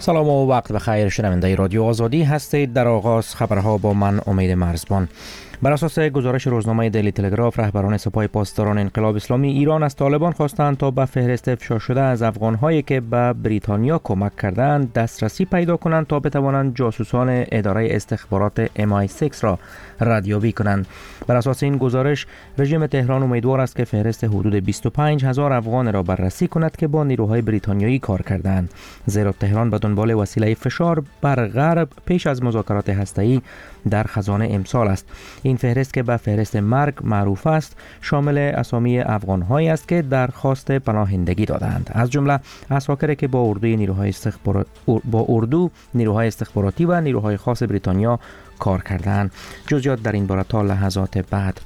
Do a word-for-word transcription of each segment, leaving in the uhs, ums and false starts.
سلام و وقت بخیر. شنونده رادیو آزادی هستید. در آغاز خبرها با من امید مرزبان. بر اساس گزارش روزنامه دیلی تلگراف، رهبران سپاه پاسداران انقلاب اسلامی ایران از طالبان خواستند تا به فهرست افشا شده از افغان‌هایی که به بریتانیا کمک کردند دسترسی پیدا کنند تا بتوانند جاسوسان اداره استخبارات ام آی شش را ردیابی کنند. بر اساس این گزارش، رژیم تهران امیدوار است که فهرست حدود بیست و پنج هزار افغان را بررسی کند که با نیروهای بریتانیایی کار کردند، زیرا تهران به دنبال وسیله فشار بر غرب پیش از مذاکرات هسته‌ای در خزانه امسال است. این فهرست که به فهرست مرگ معروف است، شامل اسامی افغان‌هایی است که درخواست پناهندگی دادند، از جمله عساکری که با اردوی نیروهای استخبارات با اردو نیروهای استخباراتی و نیروهای خاص بریتانیا کار کردند. جزئیات در این باره تا لحظات بعد.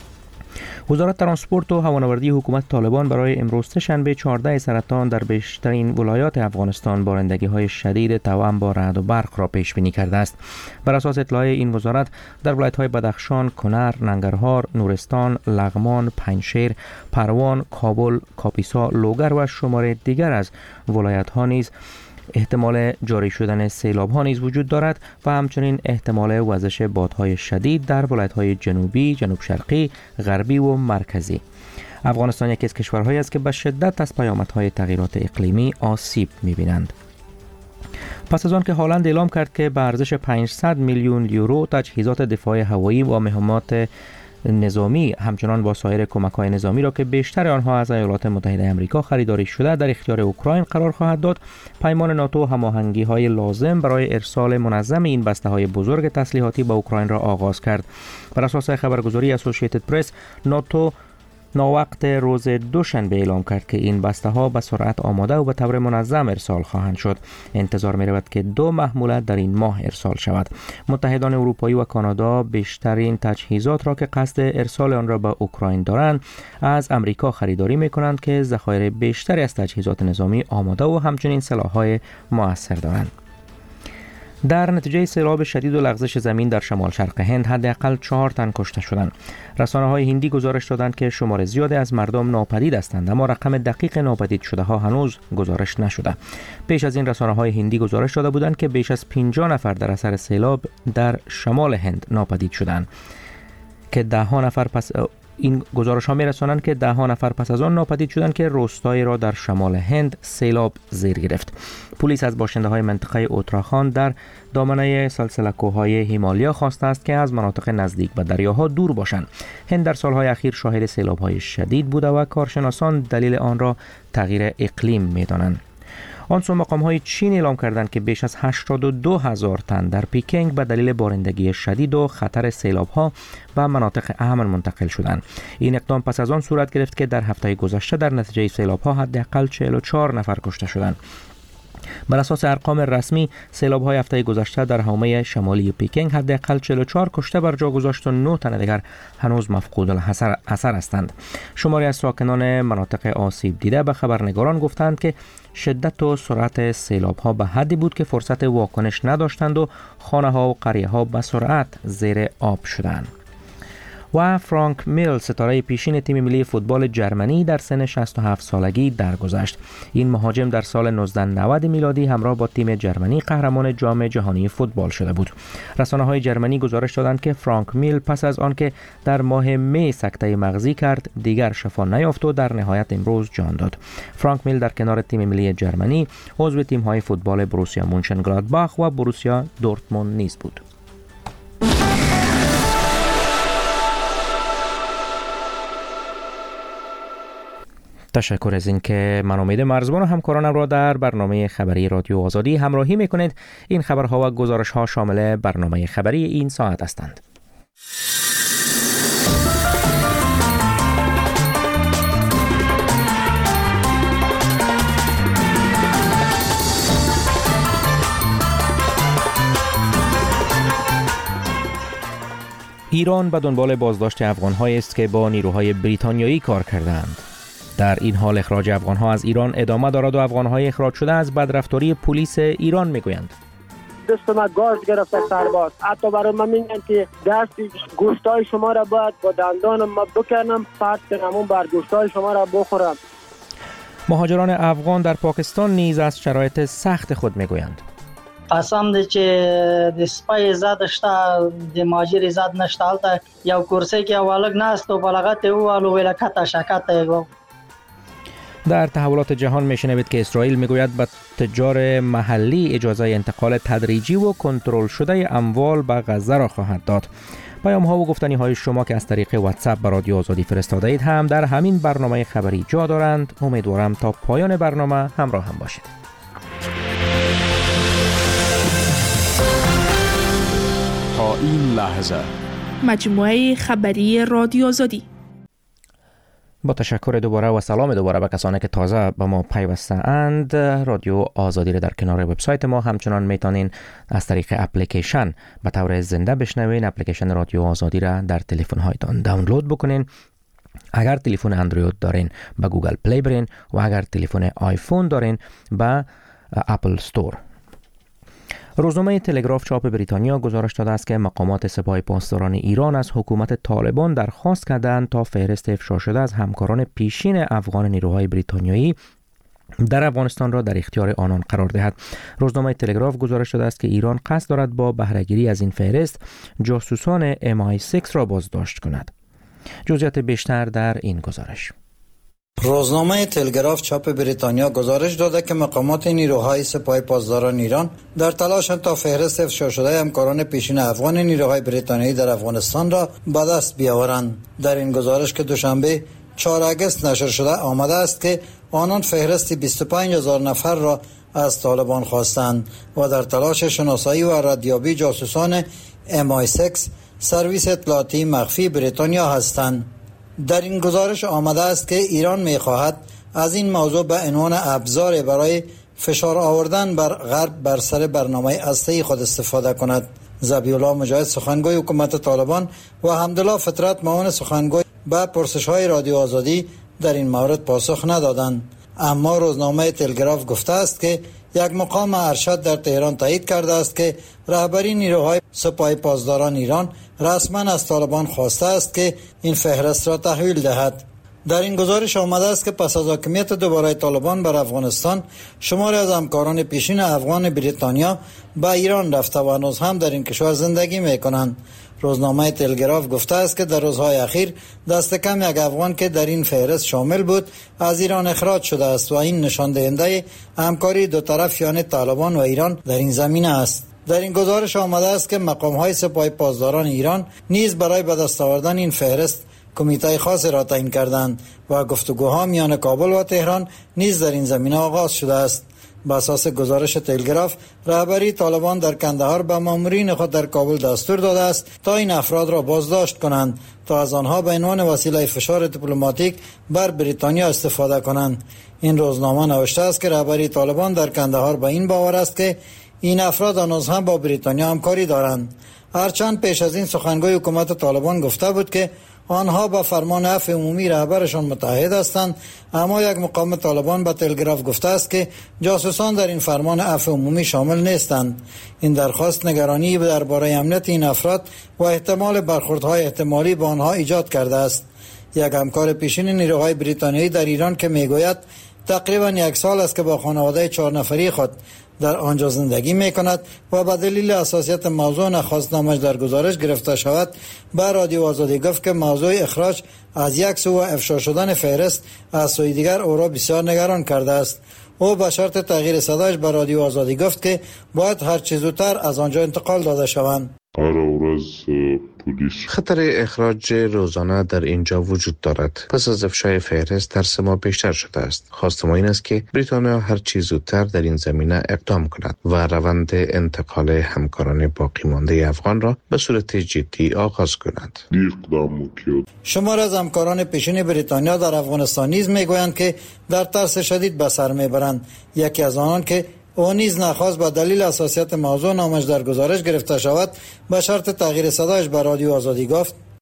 وزارت ترانسپورت و هوانوردی حکومت طالبان برای امروز سه‌شنبه چهاردهم سرطان در بیشترین ولایات افغانستان بارندگی‌های شدید توأم با رعد و برق را پیش بینی کرده است. بر اساس اطلاع این وزارت، در ولایت‌های بدخشان، کنر، ننگرهار، نورستان، لغمان، پنجشیر، پروان، کابل، کاپیسا، لوگر و شمار دیگر از ولایت‌ها نیز احتمال جاری شدن سیلاب ها نیز وجود دارد و همچنین احتمال وزش بادهای شدید در ولایت‌های جنوبی، جنوب شرقی، غربی و مرکزی. افغانستان یکی از کشورهایی است که به شدت از پیامدهای تغییرات اقلیمی آسیب می‌بینند. پس از آن که هالند اعلام کرد که به ارزش پانصد میلیون یورو تجهیزات دفاع هوایی و مهمات نظامی همچنان با سایر کمک‌های نظامی را که بیشتر آنها از ایالات متحده آمریکا خریداری شده در اختیار اوکراین قرار خواهد داد، پیمان ناتو هماهنگی‌های لازم برای ارسال منظم این بسته‌های بزرگ تسلیحاتی به اوکراین را آغاز کرد. بر اساس خبرگزاری اسوسییتد پرس، ناتو ناوقت روز دوشنبه اعلام کرد که این بسته ها به سرعت آماده و به طور منظم ارسال خواهند شد. انتظار می رود که دو محموله در این ماه ارسال شود. متحدان اروپایی و کانادا بیشترین تجهیزات را که قصد ارسال آن را به اوکراین دارند از امریکا خریداری می کنند که ذخایر بیشتری از تجهیزات نظامی آماده و همچنین سلاح‌های مؤثر دارند. در نتیجه سیلاب شدید و لغزش زمین در شمال شرق هند حداقل چهار تن کشته شدند. رسانه‌های هندی گزارش دادند که شمار زیادی از مردم ناپدید هستند، اما رقم دقیق ناپدید شده ها هنوز گزارش نشده. پیش از این رسانه‌های هندی گزارش داده بودند که بیش از پنجاه نفر در اثر سیلاب در شمال هند ناپدید شدند که ده ها نفر پس این گزارش ها می رسانند که ده ها نفر پس از آن ناپدید شدند که روستایی را در شمال هند سیلاب زیر گرفت. پلیس از باشنده های منطقه اتراخاند در دامنه سلسله کوههای هیمالیا خواسته است که از مناطق نزدیک به دریاها دور باشند. هند در سالهای اخیر شاهد سیلاب های شدید بوده و کارشناسان دلیل آن را تغییر اقلیم می دانند. آن سو مقام‌های چین اعلام کردند که بیش از هشتاد و دو هزار تن در پیکنگ به دلیل بارندگی شدید و خطر سیلاب‌ها به مناطق امن منتقل شدند. این اقدام پس از آن صورت گرفت که در هفته گذشته در نتیجه سیلاب‌ها حداقل چهل و چهار نفر کشته شدند. بر اساس ارقام رسمی، سیلاب‌های هفته گذشته در حومه شمالی پیکنگ حداقل چهل و چهار کشته بر جا گذاشت و نه تن دیگر هنوز مفقود الحصر هستند. شماری از ساکنان مناطق آسیب دیده به خبرنگاران گفتند که شدت و سرعت سیلاب‌ها به حدی بود که فرصت واکنش نداشتند و خانه‌ها و قریه‌ها به سرعت زیر آب شدند. و فرانک میل، ستاره پیشین تیم ملی فوتبال جرمنی، در سن شصت و هفت سالگی درگذشت. این مهاجم در سال نوزده نود میلادی همراه با تیم جرمنی قهرمان جام جهانی فوتبال شده بود. رسانه‌های جرمنی گزارش دادند که فرانک میل پس از آنکه در ماه می سکته مغزی کرد، دیگر شفا نیافت و در نهایت امروز جان داد. فرانک میل در کنار تیم ملی جرمنی عضو تیم‌های فوتبال بروسیا مونشنگلادباخ و بروسیا دورتموند نیز بود. تشکر از این که من امید مرزبان و همکارانم را در برنامه خبری رادیو آزادی همراهی میکنید. این خبرها و گزارش ها شامل برنامه خبری این ساعت هستند. ایران به دنبال بازداشت افغان‌هایی است که با نیروهای بریتانیایی کار کردند. در این حال اخراج افغان‌ها از ایران ادامه دارد و افغان‌های اخراج شده از بدرفتاری پلیس ایران میگویند. دستم گاز گرفته سرباز، حتی برای من میگن که دست گوشتای شما را باید با دندانم ما بکنم، پس کنم اون بر گوشتای شما را بخورم. مهاجران افغان در پاکستان نیز از شرایط سخت خود میگویند. قسم دی چې د سپای زاد شته د ماجر زاد نشته البته یو کرسی کې اولګ ناست او بلغت او ولکت شکت. در تحولات جهان میشنوید که اسرائیل میگوید به تجار محلی اجازه انتقال تدریجی و کنترل شده اموال به غزه را خواهد داد. پیام ها و گفتنی های شما که از طریق واتساپ به رادیو آزادی فرستاده اید هم در همین برنامه خبری جا دارند. امیدوارم تا پایان برنامه همراه هم باشید. تا این لحظه مجموعه خبری رادیو آزادی. با تشکر دوباره و سلام دوباره به کسانی که تازه به ما پیوسته اند. رادیو آزادی را در کنار وبسایت ما همچنان میتونین از طریق اپلیکیشن به طور زنده بشنوین. اپلیکیشن رادیو آزادی را در تلفن هایتان دانلود بکنین. اگر تلفن اندروید دارین به گوگل پلی برین و اگر تلفن آیفون دارین به اپل استور. روزنامه تلگراف چاپ بریتانیا گزارش داده است که مقامات سپاه پاسداران ایران از حکومت طالبان درخواست کردند تا فهرست افشا شده از همکاران پیشین افغان نیروهای بریتانیایی در افغانستان را در اختیار آنان قرار دهد. روزنامه تلگراف گزارش داده است که ایران قصد دارد با بهره‌گیری از این فهرست جاسوسان ام آی شش را بازداشت کند. جزئیات بیشتر در این گزارش. روزنامه تلگراف چاپ بریتانیا گزارش داده که مقامات نیروهای سپاه پاسداران ایران در تلاشند تا فهرست افشا شده همکاران پیشین افغان نیروهای بریتانیایی در افغانستان را به دست بیاورند. در این گزارش که دوشنبه چهارم آگوست نشر شده آمده است که آنان فهرستی بیست و پنج هزار نفر را از طالبان خواستند و در تلاش شناسایی و ردیابی جاسوسان ام آی شش سرویس اطلاعاتی مخفی بریتانیا هستند. در این گزارش آمده است که ایران می‌خواهد از این موضوع به عنوان ابزار برای فشار آوردن بر غرب بر سر برنامه هسته‌ای خود استفاده کند. ذبیح الله مجاهد سخنگوی حکومت طالبان و حمدالله فطرت معاون سخنگوی به پرسش‌های رادیو آزادی در این مورد پاسخ ندادند. اما روزنامه تلگراف گفته است که یک مقام ارشد در تهران تایید کرده است که رهبری نیروهای سپاه پاسداران ایران رسما از طالبان خواسته است که این فهرست را تحویل دهد. در این گزارش آمده است که پس از حاکمیت دوباره طالبان بر افغانستان شماری از همکاران پیشین افغان بریتانیا به ایران رفته و هنوز هم در این کشور زندگی می‌کنند. روزنامه تلگراف گفته است که در روزهای اخیر دست کم یک افغان که در این فهرست شامل بود از ایران اخراج شده است و این نشان دهنده همکاری دو طرف یعنی طالبان و ایران در این زمینه است. در این گزارش آمده است که مقام‌های سپاه پاسداران ایران نیز برای به دست آوردن این فهرست کمیته خاص را تعیین کردند و گفتگوها میان کابل و تهران نیز در این زمینه آغاز شده است. بر اساس گزارش تلگراف رهبری طالبان در کندهار به مامورین خود در کابل دستور داده است تا این افراد را بازداشت کنند تا از آنها به عنوان وسیله فشار دیپلماتیک بر بریتانیا استفاده کنند. این روزنامه نوشته است که رهبری طالبان در کندهار به این باور است که این افراد هنوز هم با بریتانیا همکاری دارند. هرچند پیش از این سخنگوی حکومت طالبان گفته بود که آنها با فرمان عفو عمومی رهبرشان متحد هستند، اما یک مقام طالبان به تلگراف گفته است که جاسوسان در این فرمان عفو عمومی شامل نیستند. این درخواست نگرانی درباره امنیت این افراد و احتمال برخوردهای احتمالی با آنها ایجاد کرده است. یک همکار پیشین نیروهای بریتانیایی در ایران که میگوید تقریبا یک سال است که با خانواده چهار نفری خود در آنجا زندگی می کند و به دلیل حساسیت موضوع نخواست نامش در گزارش گرفته شود، به رادیو آزادی گفت که موضوع اخراج از یک سو و افشا شدن فهرست از سوی دیگر او را بسیار نگران کرده است. او به شرط تغییر صدایش به رادیو آزادی گفت که باید هر چه زودتر از آنجا انتقال داده شوند. خطر اخراج روزانه در اینجا وجود دارد. پس از افشای فهرست ترس ما بیشتر شده است. خواست ما این است که بریتانیا هر چیز زودتر در این زمینه اقدام کند و روند انتقال همکاران باقی مانده افغان را به صورت جدی آغاز کند. شمار از همکاران پیشین بریتانیا در افغانستان نیز میگویند که در ترس شدید به سر میبرند. یکی از آنان که او نیز نخواست به دلیل حساسیت موضوع نامش در گزارش گرفته شود، به شرط تغییر صدایش به رادیو آزادی گفت: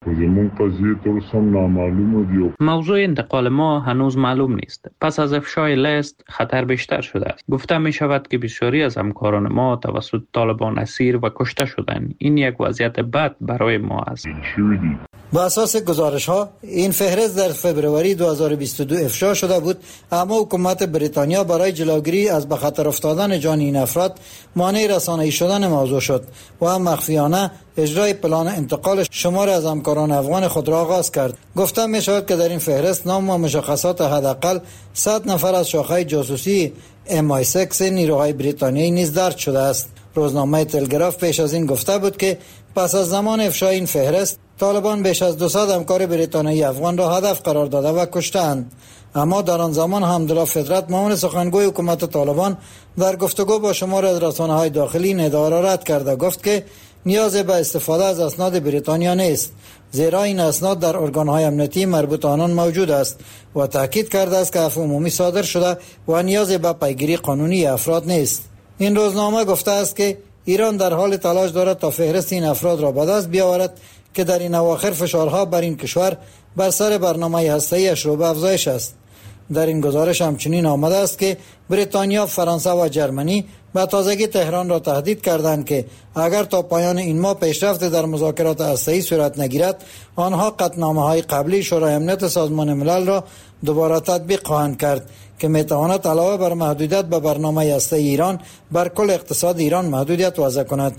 زمون قضیه درست هم نامعلوم دیو. موضوع انتقال ما هنوز معلوم نیست. پس از افشای لیست خطر بیشتر شده است. گفته می شود که بسیاری از همکاران ما توسط طالبان اسیر و کشته شدند. این یک وضعیت بد برای ما است. با اساس گزارش ها این فهرست در فبروری دو هزار و بیست و دو افشا شده بود، اما حکومت بریتانیا برای جلوگیری از به خطر افتادن جان این افراد مانع رسانه‌ای شدن موضوع شد و هم مخفیانه اجرای پلان انتقال شمار از همکاران افغان خود را آغاز کرد. گفته می شود که در این فهرست نام و مشخصات حداقل صد نفر از شاخه جاسوسی ام آی سیکس نیروهای بریتانیایی نیز درج شده است. روزنامه تلگراف پیش از این گفته بود که پس از زمان افشای این فهرست طالبان بیش از دویست همکار بریتانیایی افغان را هدف قرار داده و کشتند. اما در آن زمان حمدالله فطرت معاون سخنگوی حکومت طالبان در گفتگو با شمار از رسانه‌های داخلی این ادعا را رد کرده، گفت که نیاز به استفاده از اسناد بریتانیا نیست، زیرا این اسناد در ارگان‌های امنیتی مربوط آنان موجود است و تاکید کرده است که عفو عمومی صادر شده و نیاز به پیگیری قانونی افراد نیست. این روزنامه گفته است که ایران در حال تلاش دارد تا فهرست این افراد را به دست بیاورد که در این اواخر فشارها بر این کشور بر سر برنامه هسته‌ایش رو به افزایش است. در این گزارش همچنین آمده است که بریتانیا، فرانسه و جرمنی به تازگی تهران را تهدید کردند که اگر تا پایان این ماه پیشرفت در مذاکرات هسته‌ای صورت نگیرد، آنها قطعنامه‌های قبلی شورای امنیت سازمان ملل را دوباره تطبیق خواهند کرد که میتواند علاوه بر محدودیت به برنامه هسته‌ای ایران بر کل اقتصاد ایران محدودیت وضع کند.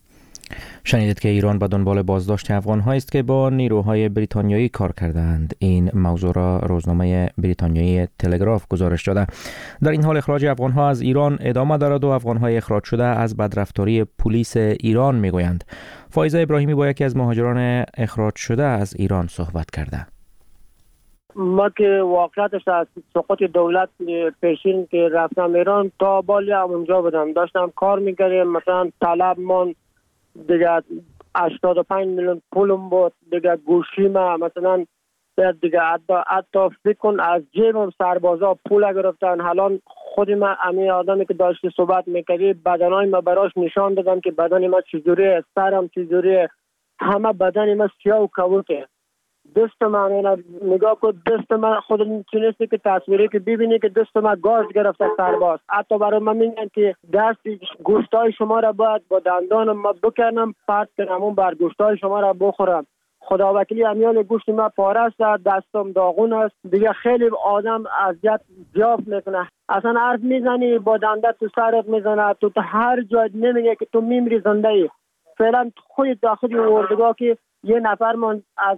شنیدید که ایران به دنبال بازداشت افغان‌هایی است که با نیروهای بریتانیایی کار کردند. این موضوع را روزنامه بریتانیایی تلگراف گزارش داده. در این حال اخراج افغان‌ها از ایران ادامه دارد و افغان‌های اخراج شده از بدرفتاری پلیس ایران میگویند. فایزه ابراهیمی با یکی از مهاجران اخراج شده از ایران صحبت کرده. ما که واقعیتش از سقوط دولت پیشین که رفتم ایران تا بالی اونجا بودم، داشتم کار میکردم، مثلا طلب من دیگه هشتاد و پنج میلیون پولم بود، دیگه گوشی ما مثلا دیگه حتی فکر کن از جیبم سربازا پول گرفتن. حالا خود ما امی آدمی که داشتی صحبت میکردی بدنای ما براش نشان دادم که بدن ما چجوریه، سرم چجوریه، همه بدن ما سیاه و کبوته. دست من نگاه کن، دست من خود تونستی که تصویری که ببینی که دست من گاز گرفته سرباز. حتی برای من میگن که دست گوشتای شما را باید با دندانم ما بکنم، پرت کنم اون بر گوشتای شما را بخورم. خدا وکیلی امیال گوشت ما پاره است، دستم داغون است. دیگه خیلی آدم اذیت زیاد میکنه. اصلا حرف میزنی با دنده تو سرت میزنه، تو هر جای نمیگه که تو میمیری زنده ای. فعلا خود داخل اردوگاه که یه نفر من از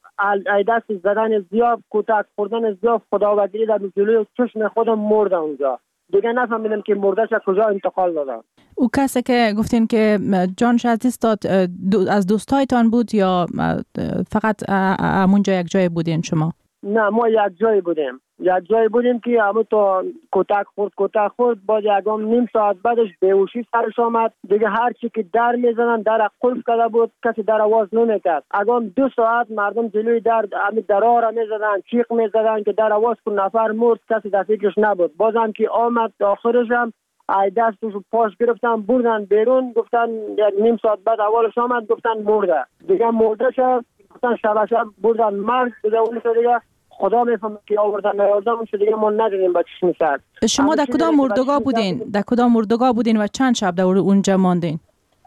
دست زدن زیاد، کتک خوردن زیاد، خدا وکیلی در جلوی چشم خودم مردم اونجا. دیگه نفهمیدم که مردش کجا انتقال دادن. او کسی که گفتین که جانش از دست داد از دوستایتان بود یا فقط همونجا یک جای بودین شما؟ نه، ما یک جای بودیم. یک جای بودیم که همون تو کتک خورد کتک خورد با یکم نیم ساعت بعدش بیهوشی سرش آمد. دیگه هر چی که در میزنن در قلف کرده بود، کسی در آواز نمیکرد. اگم دو ساعت مردم جلوی در همین درها را میزدن، چیخ میزدن که در آواز کن، نفر مرد، کسی در فکرش نبود. بازم که آمد آخرش هم ای دستش پاش گرفتن بردن بیرون، گفتن نیم ساعت بعد اولش آمد گفتن مرده. دیگه مرده شد، گفتن شب شب بردن مرد. دیگه اون دیگه خدا میفهمه که آوردن نیاوردن شده، دیگه ما ندیدیم با چشم سر. شما در کدام اردوگاه بودین؟ در کدام اردوگاه بودین و چند شب در اونجا ماندین؟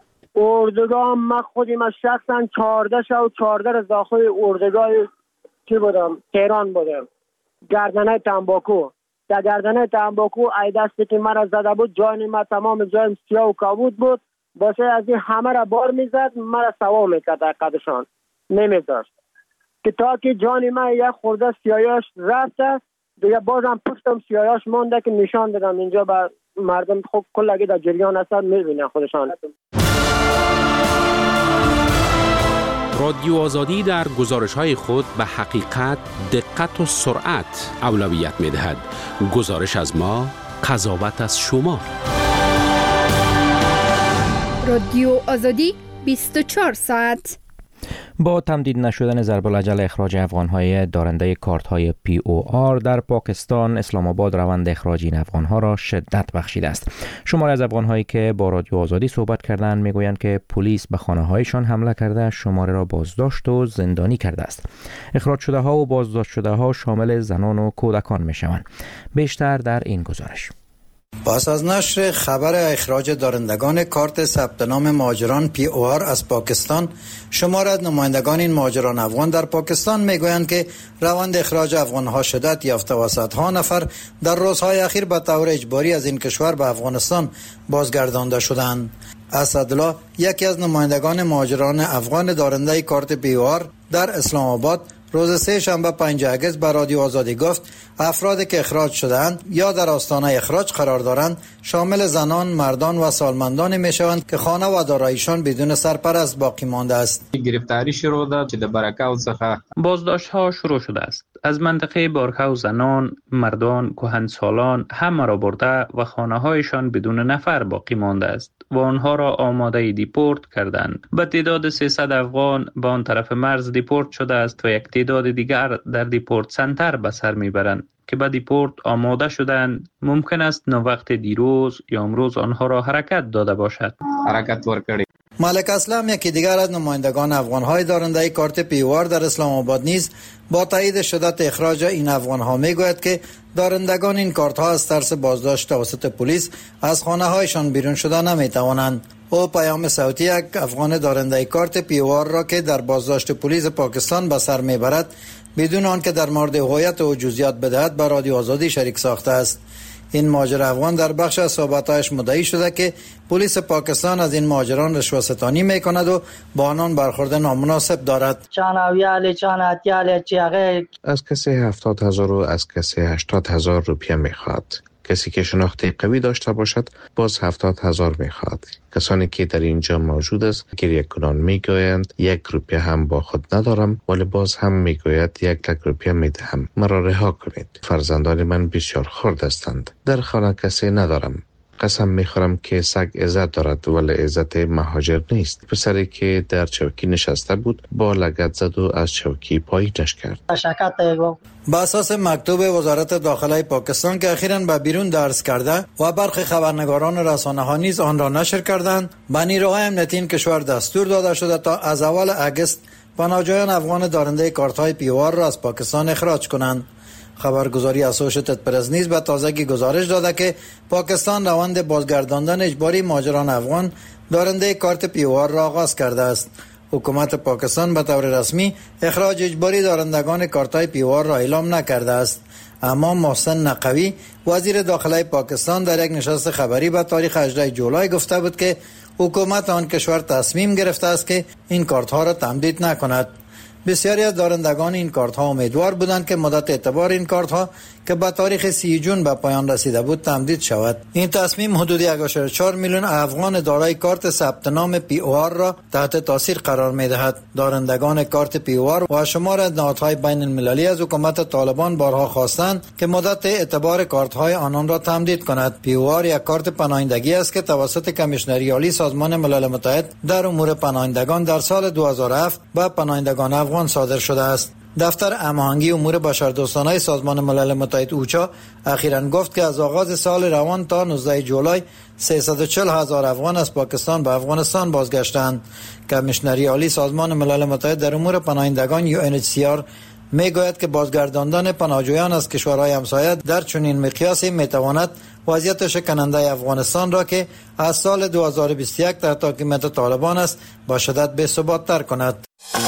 اردوگاه ما خودی ما شخصا چهارده شب چهارده روز داخل اردوگاه چی بودم؟ تهران بودم. گردنه تنباکو. در گردنه تنباکو ای دستی که مرا زده بود، جای ما تمام جایم سیاه و کبود بود. باشه از این همه را بار میزد، مرا سوا میکرد قدشان نمیذاشت که تا که جان من یک خورده سیاهش رفته، دیگه بازم پشتم سیاهش مونده که نشان دادم اینجا به مردم. خب کلگی در جریان هستن میبینن خودشان. رادیو آزادی در گزارش‌های خود به حقیقت، دقت و سرعت اولویت می‌دهد. گزارش از ما، قضاوت از شما. رادیو آزادی بیست و چهار ساعت. با تمدید نشدن ضرب الاجل اخراج افغان‌های دارنده کارت‌های پی او آر در پاکستان، اسلام آباد روند اخراج این افغان‌ها را شدت بخشیده است. شماری از افغان‌هایی که با رادیو آزادی صحبت کردند میگویند که پلیس به خانه‌هایشان حمله کرده، شماره را بازداشت و زندانی کرده است. اخراج شده‌ها و بازداشت شده‌ها شامل زنان و کودکان می‌شوند. بیشتر در این گزارش. پس از نشر خبر اخراج دارندگان کارت ثبت نام مهاجران پی او آر از پاکستان، شمار از نمایندگان این مهاجران افغان در پاکستان میگویند که روند اخراج افغانها شدت یافته و صدها نفر در روزهای اخیر به طور اجباری از این کشور به افغانستان بازگردانده شدند. اسدالله، یکی از نمایندگان مهاجران افغان دارنده کارت پی او آر در اسلام آباد، روز سه شنبه پنج اگست به رادیو آزادی گفت افرادی که اخراج شده‌اند یا در آستانه اخراج قرار دارند شامل زنان، مردان و سالمندان میشوند که خانه و داراییشان بدون سرپرست باقی مانده است. گرفتاری شروع ده چې د برکاو څخه بازداشت ها شروع شده است. از منطقه بارکاو زنان، مردان، کهنسالان همه را برده و خانه هایشان بدون نفر باقی مانده است و آنها را آماده دیپورت کردند. به تعداد سیصد افغان به آن طرف مرز دیپورت شده است و یک تعداد دیگر در دیپورت سنتر به سر میبرند که به دیپورت آماده شدند. ممکن است نه وقت دیروز یا امروز آنها را حرکت داده باشد. حرکت ورکړي. ملک اسلام، یکی دیگر از نمایندگان افغان‌های دارنده کارت پی او آر در اسلام آباد نیز با تایید شدت اخراج این افغان‌ها میگوید که دارندگان این کارت‌ها از ترس بازداشت توسط پلیس از خانه‌هایشان بیرون شده نمی‌توانند. او پیام صوتی یک افغان دارنده کارت پی او آر را که در بازداشت پلیس پاکستان به سر میبرد بدون آنکه در مورد هویت او جزئیات بدهد به رادیو آزادی شریک ساخته است. این مهاجر افغان در بخش از صحبت‌هایش مدعی شده که پلیس پاکستان از این مهاجران رشوه‌ستانی می‌کند و با آنان برخورد نامناسب دارد. از کسی هفتاد هزار و از کسی هشتاد هزار روپیه می‌خواد. کسی که شناخت قوی داشته باشد باز هفتاد هزار میخواد. کسانی که در اینجا موجود است گریه کنان میگویند یک روپیه هم با خود ندارم، ولی باز هم میگوید یک لک روپیه میدهم، مرا رها کنید. فرزندان من بسیار خرد هستند، در خانه کسی ندارم. قسم میخورم که سگ عزت دارد ولی عزت مهاجر نیست. پسری که در چوکی نشسته بود با لگد زد و از چوکی پایینش کرد. با اساس مکتوب وزارت داخله پاکستان که اخیراً به بیرون درس کرده و برخی خبرنگاران رسانه‌ها نیز آن را نشر کردند، به نیروهای امنیتی این کشور دستور داده شده تا از اول اگست پناهجویان افغان دارنده کارت‌های پی او آر را از پاکستان اخراج کنند. خبرگزاری اسوشیتد پرس نیز به تازگی گزارش داده که پاکستان روند بازگرداندن اجباری مهاجران افغان دارنده کارت پی او آر را آغاز کرده است. حکومت پاکستان به طور رسمی اخراج اجباری دارندگان کارت‌های پی او آر را اعلام نکرده است، اما محسن نقوی وزیر داخله پاکستان در یک نشست خبری به تاریخ هجدهم جولای گفته بود که حکومت آن کشور تصمیم گرفته است که این کارت‌ها را تمدید نکند. بسیاری از دارندگان این کارت ها امیدوار بودند که مدت اعتبار این کارت ها که به تاریخ سی جون به پایان رسیده بود تمدید شود. این تصمیم حدود یک و چهار میلیون افغان دارای کارت ثبت نام پی او آر را تحت تاثیر قرار می دهد. دارندگان کارت پی او آر و شمار از نهادهای بین المللی از حکومت طالبان بارها خواستند که مدت اعتبار کارت های آنان را تمدید کند. پی او آر یک کارت پناهندگی است که توسط کمیشنری عالی سازمان ملل متحد در امور پناهندگان در سال دو هزار و هفت به پناهندگان افغان صادر شده است. دفتر هماهنگی امور بشردوستانه سازمان ملل متحد اوچا اخیراً گفت که از آغاز سال روان تا نوزدهم جولای سیصد و چهل هزار افغان از پاکستان به افغانستان بازگشتند. کمیشنری عالی سازمان ملل متحد در امور پناهندگان یو ان اچ سی آر میگوید که بازگرداندن پناهجویان از کشورهای همسایه در چنین مقیاسی میتواند وضعیت شکننده افغانستان را که از سال دو هزار و بیست و یک تحت حکومت طالبان است با شدت بی‌ثبات‌تر کند.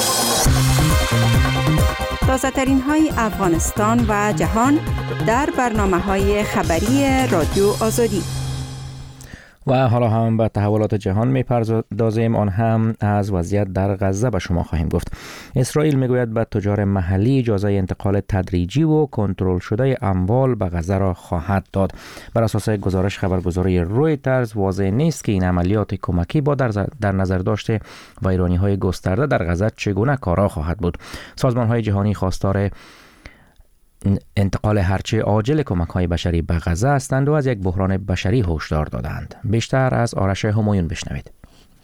تازه ترین های افغانستان و جهان در برنامه های خبری رادیو آزادی. و حالا هم به تحولات جهان میپردازیم، آن هم از وضعیت در غزه به شما خواهیم گفت. اسرائیل میگوید به تجار محلی اجازه انتقال تدریجی و کنترل شده اموال به غزه را خواهد داد. بر اساس گزارش خبرگزاری رویترز واضح نیست که این عملیات کمکی با در, در نظر داشته ویرانی‌های گسترده در غزه چگونه کارا خواهد بود. سازمان‌های جهانی خواستار انتقال هرچه عاجل کمک‌های بشری به غزه هستند و از یک بحران بشری هشدار دادند. بیشتر از آرش همایون بشنوید.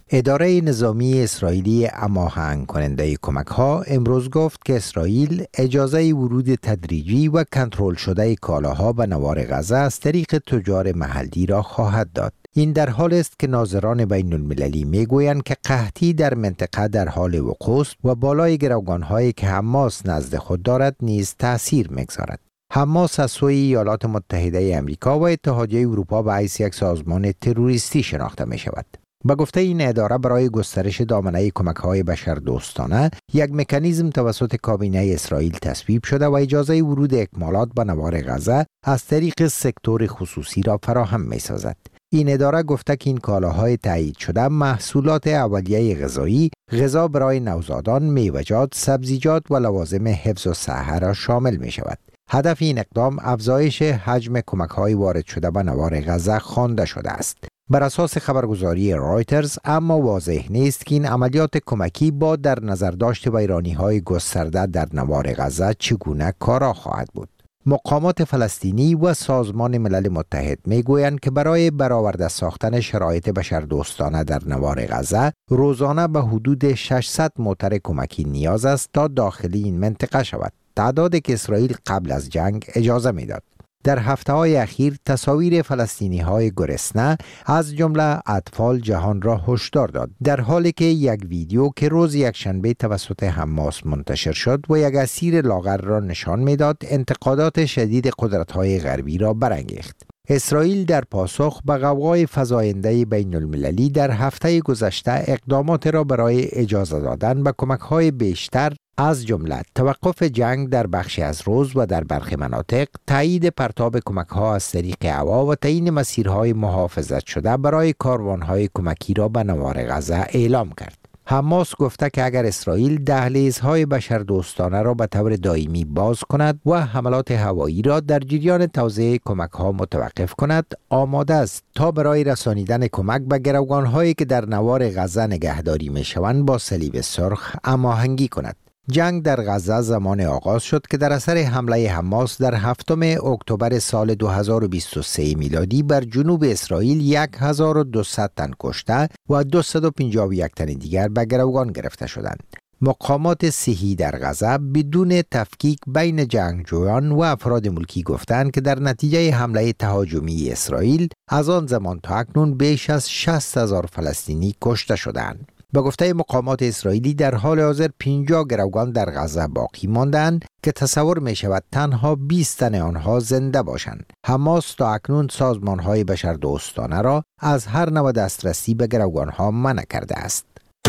اداره نظامی اسرائیلی هماهنگ کننده کمک‌ها امروز گفت که اسرائیل اجازه ورود تدریجی و کنترل شده کالاها به نوار غزه از طریق تجار محلی را خواهد داد. این در حال است که ناظران بین المللی میگویند که قحطی در منطقه در حال وقوع است و بالای گروگان‌هایی که حماس نزد خود دارد نیز تأثیر می‌گذارد. حماس از سوی ایالات متحده آمریکا و اتحادیه اروپا به حیث یک سازمان تروریستی شناخته می‌شود. به گفته این اداره برای گسترش دامنه کمک‌های بشردوستانه یک مکانیزم توسط کابینه اسرائیل تصویب شده و اجازه ورود اکمالات به نوار غزه از طریق سکتور خصوصی را فراهم می‌سازد. این اداره گفته که این کالاهای تایید شده محصولات اولیه غذایی، غذا برای نوزادان، میوه‌جات، سبزیجات و لوازم حفظ الصحه را شامل می‌شود. هدف این اقدام افزایش حجم کمک‌های وارد شده به نوار غزه خوانده شده است. بر اساس خبرگزاری رایترز اما واضح نیست که این عملیات کمکی با در نظر داشت ویرانی‌های گسترده در نوار غزه چگونه کارا خواهد بود. مقامات فلسطینی و سازمان ملل متحد میگویند که برای برآورده ساختن شرایط بشردوستانه در نوار غزه روزانه به حدود ششصد موتر کمکی نیاز است تا داخلی این منطقه شود. تعدادی که اسرائیل قبل از جنگ اجازه میداد. در هفته‌های اخیر تصاویر فلسطینی‌های گرسنه از جمله اطفال جهان را هشدار داد، در حالی که یک ویدیو که روز یکشنبه توسط حماس منتشر شد و یک اسیر لاغر را نشان می‌داد انتقادات شدید قدرت‌های غربی را برانگیخت. اسرائیل در پاسخ به غوغای فزاینده بین المللی در هفته گذشته اقدامات را برای اجازه دادن به کمک‌های بیشتر از جمله توقف جنگ در بخشی از روز و در برخی مناطق، تایید پرتاب کمک‌ها از طریق هوا و تعیین مسیرهای محافظت شده برای کاروان‌های کمکی را به نوار غزه اعلام کرد. حماس گفته که اگر اسرائیل دهلیزهای بشردوستانه را به طور دائمی باز کند و حملات هوایی را در جریان توزیع کمک‌ها متوقف کند، آماده است تا برای رسانیدن کمک به گروگان‌هایی که در نوار غزه نگهداری می‌شوند با صلیب سرخ هماهنگی کند. جنگ در غزه زمان آغاز شد که در اثر حمله حماس در هفتم اکتبر سال دو هزار و بیست و سه میلادی بر جنوب اسرائیل هزار و دویست تن کشته و دویست و پنجاه و یک تن دیگر به گروگان گرفته شدند. مقامات صحی در غزه بدون تفکیک بین جنگجویان و افراد ملکی گفتند که در نتیجه حمله تهاجمی اسرائیل از آن زمان تا اکنون بیش از شصت هزار فلسطینی کشته شدند. به گفته مقامات اسرائیلی در حال حاضر پنجاه گروگان در غزه باقی ماندند که تصور می شود تنها بیست تن آنها زنده باشند. حماس تا اکنون سازمان‌های بشردوستانه را از هر نوع دسترسی به گروگان‌ها منع کرده است.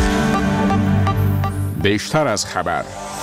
بیشتر از خبر.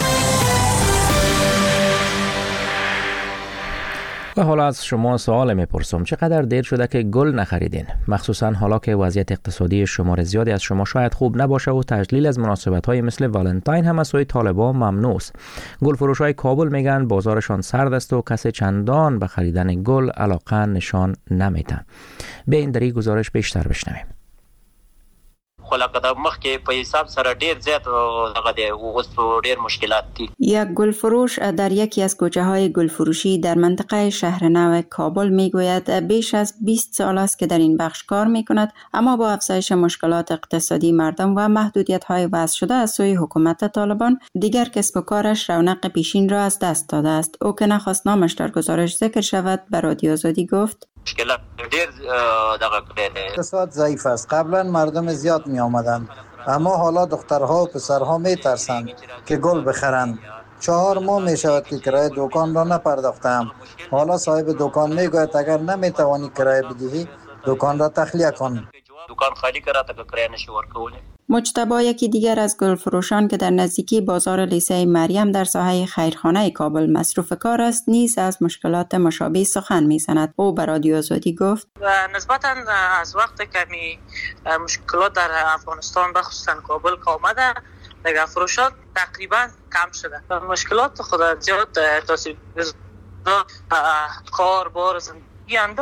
و حالا از شما سوال میپرسم، چقدر دیر شده که گل نخریدین؟ مخصوصا حالا که وضعیت اقتصادی شمار زیادی از شما شاید خوب نباشه و تجلیل از مناسبت‌های مثل والنتاین هم از سوی طالبان ممنوع است. گل فروشای کابل میگن بازارشان سرد است و کسی چندان به خریدن گل علاقه نشان نمیده. به این دری گزارش بیشتر بشنویم. خلق د مخ کې په حساب سره ډیر زیات دغه دی او اوس ډیر مشکلات دي. یک گلفروش در یکی از کوچه های گلفروشی در منطقه شهر نو کابل میگوید بیش از بیست سال است که در این بخش کار میکند، اما با افزایش مشکلات اقتصادی مردم و محدودیت های وضع شده از سوی حکومت طالبان دیگر کسب و کارش رونق پیشین را از دست داده است. او که نخواست نامش در گزارش ذکر شود به رادیو آزادی گفت مشکلات ډیر دغه کړي. اقتصاد ضعیف است. قبلا مردم زیاد می آمدند، اما حالا دخترها و پسرها می ترسند که گل بخرند. چهار ماه می شود که کرایه دکان را نپرداختم. حالا صاحب دکان می گوید اگر نمی توانی کرایه بدهی دکان را تخلیه کن. دکان خالی کرا تا کرایه نشي ورکولی. مجتبی یکی دیگر از گلفروشان که در نزدیکی بازار لیسه مریم در ساحه خیرخانه کابل مصروف کار است نیز از مشکلات مشابه سخن می‌زند. او به رادیو آزادی گفت نسبتاً از وقت کمی مشکلات در افغانستان بخصوصاً کابل که آمده دیگر فروشات تقریبا کم شده. مشکلات خود زیاد تاثیر کار بار زندگی انداخته.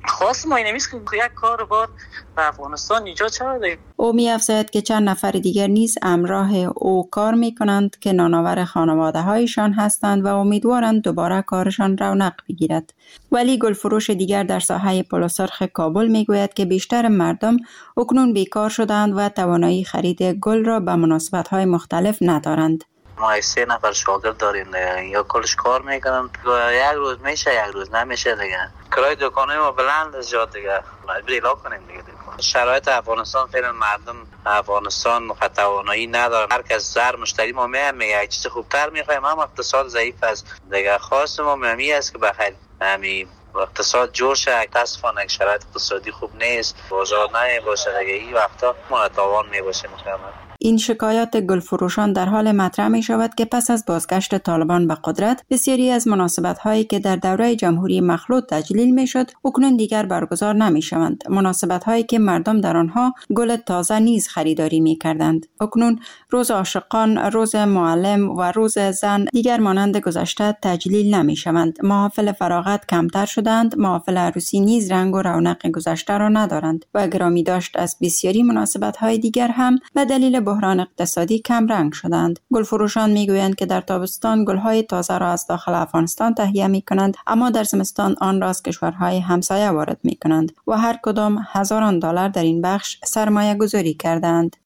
خواست ما اینمیست که یک کار بار به افغانستان ایجاد شود. او می افزاید که چند نفر دیگر نیز همراه او کار می کنند که نانآور خانواده هایشان هستند و امیدوارند دوباره کارشان رونق بگیرد. ولی گلفروش دیگر در ساحه پلوسرخ کابل می گوید که بیشتر مردم اکنون بیکار شدند و توانایی خرید گل را به مناسبت های مختلف ندارند. ما سه نفر شاگرد داریم دیگه، یا کلش کار میکنن، یک روز میشه یک روز نمیشه دیگه. کرای دکانه ما بلند زیاد دیگه، مجبور اعلام کنیم دیگه. شرایط افغانستان فعلا مردم افغانستان توانایی ندارن. هر کس زر مشتری ما میگه میگه چیز خوبتر میخوایم، هم اقتصاد ضعیف است دیگه. خواست ما مهمی است که بخیر همین اقتصاد جور شه. متاسفانه شرایط اقتصادی خوب نیست، بازار نمیباشه دیگه. این وقتا ما توان میباشه مکمل. این شکایات گلفروشان در حال مطرح می شود که پس از بازگشت طالبان به قدرت بسیاری از مناسبت هایی که در دوره جمهوری مخلوط تجلیل می شد اکنون دیگر برگزار نمی شوند. مناسبت هایی که مردم در آنها گل تازه نیز خریداری می کردند. اکنون روز عاشقان، روز معلم و روز زن دیگر مانند گذشته تجلیل نمی شوند. محافل فراغت کمتر شدند. محافل عروسی نیز رنگ و رونق گذشته را ندارند و گرامی داشت از بسیاری مناسبت های دیگر هم به دلیل بحران اقتصادی کم رنگ شدند. گلفروشان میگویند که در تابستان گلهای تازه را از داخل افغانستان تهیه می کنند، اما در زمستان آن را از کشورهای همسایه وارد می کنند و هر کدام هزاران دلار در این بخش سرمایه گذاری کردند.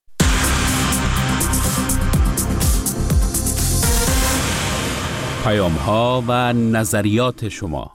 پیام ها و نظریات شما.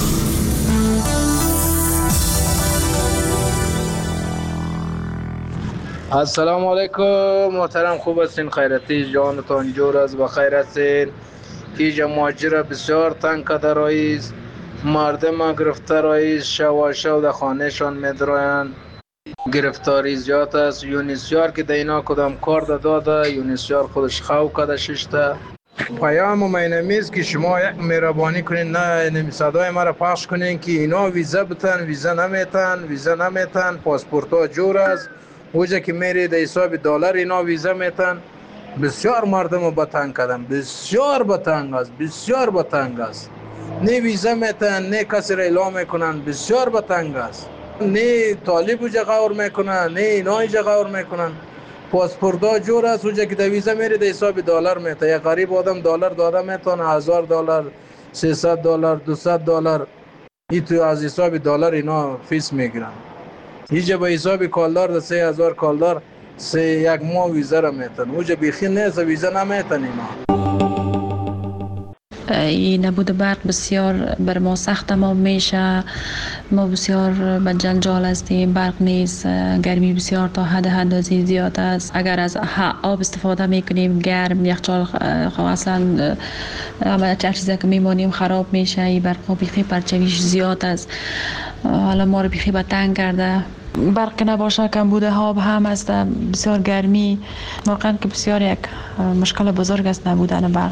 السلام علیکم محترم، خوب هستین؟ خیرتی جانتان جور است، بخیر هستین؟ اینجا ماجرا بسیار تنگ کرده رئیس، مردم گرفته رئیس، شو شو در خانهشان میدراین، گرفتاری زیاد است. یونیسیار که دینا کدام کار داده، یونیسیار خودش خو کده ششته. پیام مینمیز که شما یک مهربانی کنین، نه نمیصدای مرا پخش کنین که اینا ویزا بتن، ویزا نمیتن، ویزا نمیتن، پاسپورت ها جور است. اوجا که میری در حساب دلار اینا ویزا میتن. بسیار مردم رو بتنگ کردن، بسیار بتنگ است، بسیار بتنگ است. نه ویزا میتن، نه کسی را اعلام میکنن، بسیار بتنگ است. نه طالب اوجا غور میکنن، نه اینا ایجا غور میکنن. پاسپورت ها جور است. اوجا که در ویزا میری در حساب دلار میتن. یک غریب آدم دلار داده میتونه، هزار دلار، سیصد دلار، دویست دلار، این تو از حساب دلار اینا فیس میگیرن. اینجا به حساب کالدار ده سه هزار کالدار سه یک ماه ویزا را میتن. اوجا بیخی نیست، ویزا نمیتن اینا. این نبود برق بسیار بر ما سخت تمام میشه. ما بسیار به جنجال هستیم، برق نیست، گرمی بسیار تا حد حدازی زیاد است. اگر از آب استفاده میکنیم گرم، یخچال اصلا هر چیزی که میمانیم خراب میشه. این برق بیخی پرچویش زیاد است. حالا ما رو بیخی به تنگ کرده. برق نباشه کم بوده آب هم است، بسیار گرمی. واقعا که بسیار یک مشکل بزرگ است نبودن برق.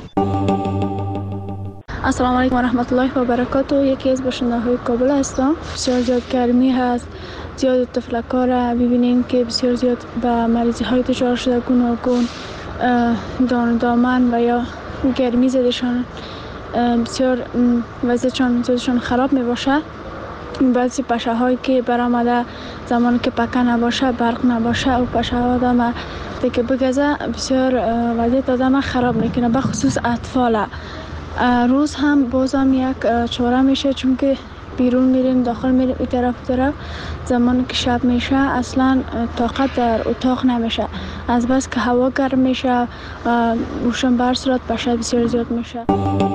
السلام علیکم و رحمت الله و برکاته. یکی از باشنده های کابل هستم. بسیار زیاد گرمی هست، زیاد تفلکا را ببینیم که بسیار زیاد به مریضی های دچار شده، گوناگون دان دامن و یا گرمی زدشان بسیار وضعشان زدشان خراب می باشه. بعضی پشه هایی که برآمده زمانی که پکه نباشه، برق نباشه و پشه ها آدم دیگه بگذه بسیار وضعیت آدم خراب میکنه، به خصوص اطفال. روز هم بازم یک چاره میشه، چون که بیرون میریم داخل میریم این طرف طرف. زمانی که شب میشه اصلا طاقت در اتاق نمیشه، از بس که هوا گرم میشه و روشن بر صورت پشه بسیار زیاد میشه.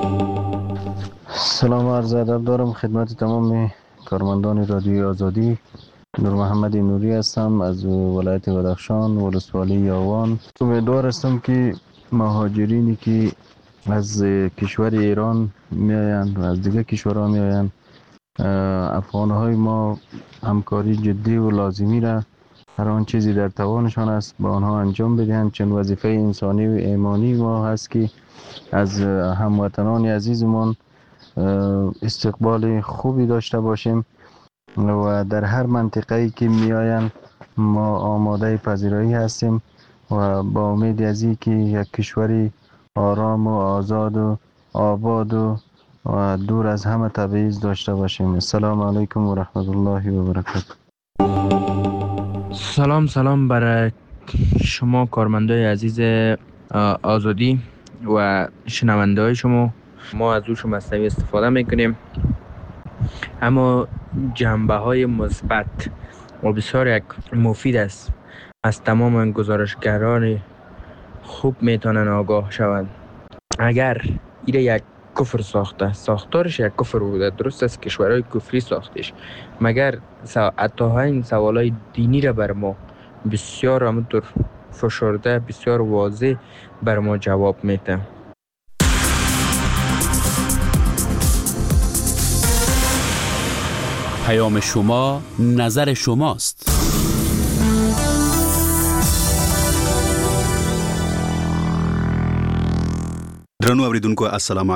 سلام عرض ادب دارم خدمت تمام کارمندان رادیوی آزادی. نور محمد نوری هستم از ولایت بدخشان، ولسوالی یاوان. امیدوار هستم که مهاجرینی که از کشور ایران میآیند و از دیگه کشورها میآیند، افغانهای ما همکاری جدی و لازمی را هر آن چیزی در توانشان است با آنها انجام بدهند، چون وظیفه انسانی و ایمانی ما هست که از هموطنان عزیزمان استقبال خوبی داشته باشیم و در هر منطقه‌ای که میآیند ما آماده پذیرایی هستیم و با امید از این که یک کشوری آرام و آزاد و آباد و و دور از همه تبعیض داشته باشیم. السلام علیکم و رحمت الله و برکاته. سلام سلام برای شما کارمندای عزیز آزادی و شنونده های شما. ما از اوش مصنوی استفاده میکنیم، اما جنبه های مثبت و بسیار یک مفید است از تمام گزارشگران خوب میتونن آگاه شوند. اگر ایره یک کفر ساخته، ساختارش یک کفر بوده، درست است کشورهای کفری ساختش، مگر حتی این سوالای دینی را بر ما بسیار همونطور فشرده، بسیار واضح بر ما جواب میده. پیام شما نظر شماست. درنو اوریدونکو السلام